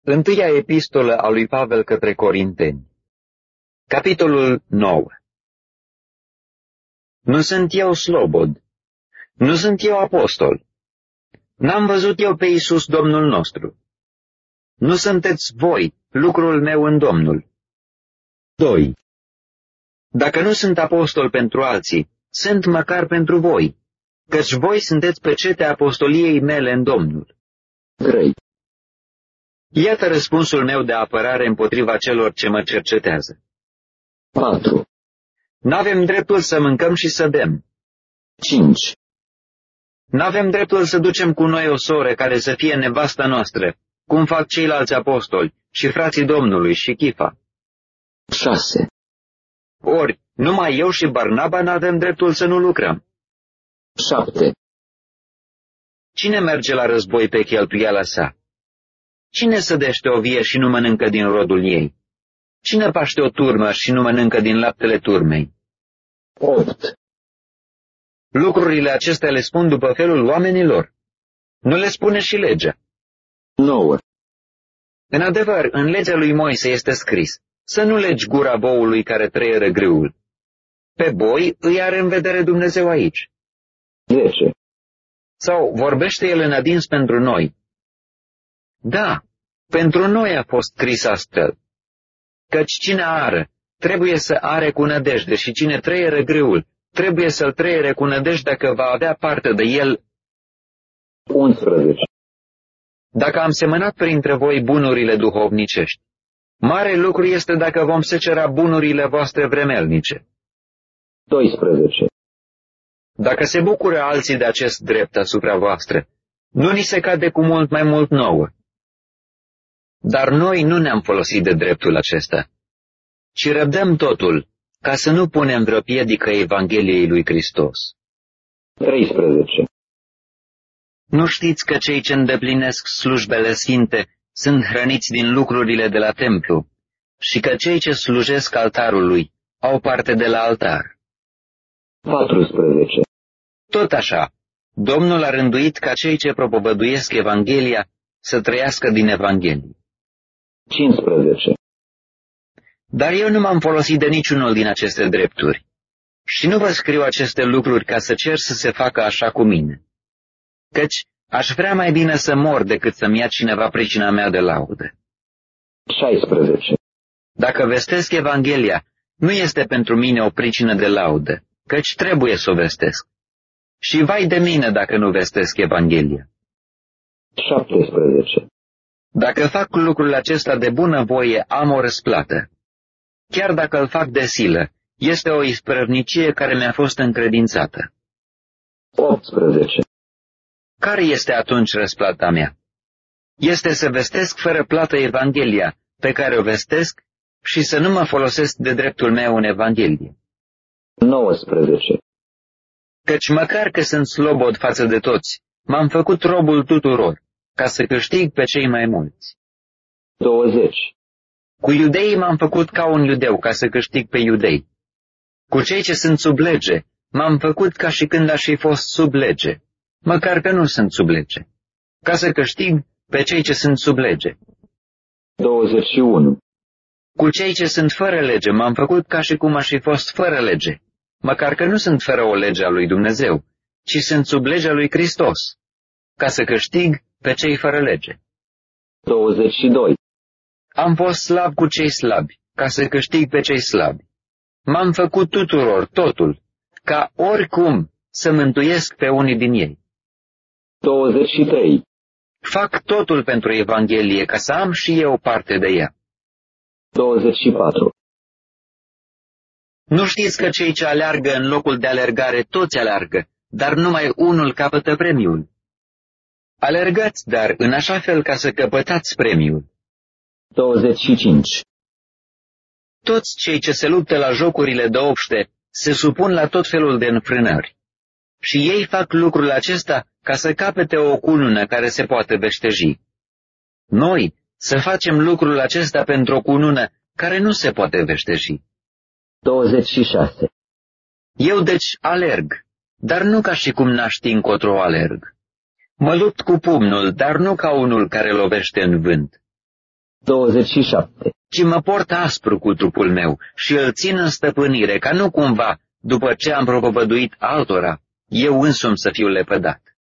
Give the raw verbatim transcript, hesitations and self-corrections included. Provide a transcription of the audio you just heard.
Întâia epistolă a lui Pavel către Corinteni. Capitolul nouă. Nu sunt eu slobod, nu sunt eu apostol, n-am văzut eu pe Iisus Domnul nostru. Nu sunteți voi lucrul meu în Domnul. doi. Dacă nu sunt apostol pentru alții, sunt măcar pentru voi, căci voi sunteți pecetea apostoliei mele în Domnul. trei. Iată răspunsul meu de apărare împotriva celor ce mă cercetează. patru. N-avem dreptul să mâncăm și să bem. cinci. N-avem dreptul să ducem cu noi o soră care să fie nevasta noastră, cum fac ceilalți apostoli și frații Domnului și Chifa. șase. Ori, numai eu și Barnaba n-avem dreptul să nu lucrăm. șapte. Cine merge la război pe cheltuiala sa? Cine sădește o vie și nu mănâncă din rodul ei? Cine paște o turmă și nu mănâncă din laptele turmei? opt. Lucrurile acestea le spun după felul oamenilor. Nu le spune și legea. nouă. În adevăr, în legea lui Moise este scris, să nu legi gura boului care trăieră grâul. Pe boi îi are în vedere Dumnezeu aici. zece. Sau vorbește el în adins pentru noi. Da, pentru noi a fost scris astfel. Căci cine ară, trebuie să are cu nădejde și cine trăieră grâul, trebuie să-l trăiere cu nădejde că va avea parte de el. unsprezece. Dacă am semănat printre voi bunurile duhovnicești, mare lucru este dacă vom secera bunurile voastre vremelnice. doisprezece. Dacă se bucură alții de acest drept asupra voastră, nu ni se cade cu mult mai mult nouă. Dar noi nu ne-am folosit de dreptul acesta, ci răbdăm totul, ca să nu punem vreo piedică Evangheliei lui Hristos. treisprezece. Nu știți că cei ce îndeplinesc slujbele sfinte sunt hrăniți din lucrurile de la templu și că cei ce slujesc altarului au parte de la altar? paisprezece. Tot așa, Domnul a rânduit ca cei ce propovăduiesc Evanghelia să trăiască din Evanghelie. cincisprezece. Dar eu nu m-am folosit de niciunul din aceste drepturi și nu vă scriu aceste lucruri ca să cer să se facă așa cu mine, căci aș vrea mai bine să mor decât să-mi ia cineva pricina mea de laudă. șaisprezece. Dacă vestesc Evanghelia, nu este pentru mine o pricină de laudă, căci trebuie să o vestesc. Și vai de mine dacă nu vestesc Evanghelia. șaptesprezece. Dacă fac lucrul acesta de bunăvoie, am o răsplată. Chiar dacă îl fac de silă, este o isprăvnicie care mi-a fost încredințată. optsprezece. Care este atunci răsplata mea? Este să vestesc fără plată Evanghelia, pe care o vestesc, și să nu mă folosesc de dreptul meu în Evanghelie. nouăsprezece. Căci măcar că sunt slobod față de toți, m-am făcut robul tuturor, ca să câștig pe cei mai mulți. douăzeci. Cu iudeii m-am făcut ca un iudeu, ca să câștig pe iudei. Cu cei ce sunt sub lege, m-am făcut ca și când aș fi fost sub lege, măcar că nu sunt sub lege, ca să câștig pe cei ce sunt sub lege. douăzeci și unu. Cu cei ce sunt fără lege m-am făcut ca și cum aș fi fost fără lege, măcar că nu sunt fără o lege a lui Dumnezeu, ci sunt sub legea lui Hristos, ca să câștig pe cei fără lege. douăzeci și doi. Am fost slab cu cei slabi, ca să câștig pe cei slabi. M-am făcut tuturor totul, ca oricum să mântuiesc pe unii din ei. douăzeci și trei. Fac totul pentru Evanghelie, ca să am și eu parte de ea. douăzeci și patru. Nu știți că cei ce aleargă în locul de alergare toți aleargă, dar numai unul capătă premiul? Alergați, dar în așa fel ca să căpătați premiul. douăzeci și cinci. Toți cei ce se luptă la jocurile de obște se supun la tot felul de înfrânări. Și ei fac lucrul acesta ca să capete o cunună care se poate veșteji. Noi să facem lucrul acesta pentru o cunună care nu se poate veșteji. douăzeci și șase. Eu deci alerg, dar nu ca și cum n-aș ști încotro alerg. Mă lupt cu pumnul, dar nu ca unul care lovește în vânt, douăzeci și șapte. ci mă port aspru cu trupul meu și îl țin în stăpânire, ca nu cumva, după ce am propovăduit altora, eu însumi să fiu lepădat.